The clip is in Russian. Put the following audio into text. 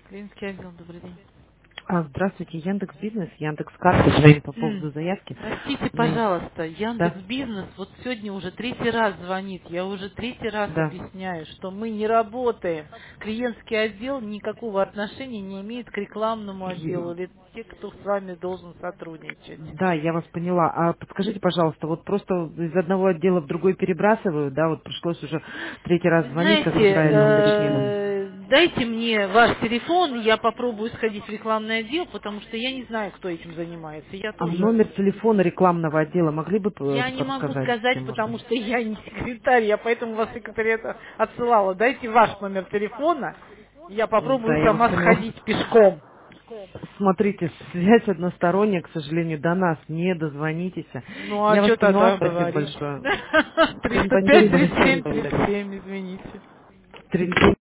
Клинский отдел, добрый день. Здравствуйте, Яндекс Бизнес, Яндекс Карты, звоним по М. поводу заявки. Простите, На- пожалуйста, Яндекс Да, Бизнес вот сегодня уже третий раз звонит. Я уже третий раз да. объясняю, что мы не работаем. Клиентский отдел никакого отношения не имеет к рекламному отделу Е- или те, кто с вами должен сотрудничать. Да, я вас поняла. А подскажите, пожалуйста, вот просто из одного отдела в другой перебрасываю, да, вот пришлось уже третий раз Вы звонить, как бы знаете, правильно уточнила. дайте мне ваш телефон, я попробую сходить в рекламный отдел, потому что я не знаю, кто этим занимается. Я А тоже номер телефона рекламного отдела могли бы Я не могу подсказать, с сказать, кем потому можно? что я не секретарь, я поэтому вас секретариат отсылала. Дайте ваш номер телефона, я попробую Да, я вас сама поняла. сходить пешком. Смотрите, связь односторонняя, к сожалению, до нас не дозвонитесь. Ну а Я вас что поняла, тогда спасибо говорить? большое. Всем 305 спасибо, до 37 свидания. 37, извините. 37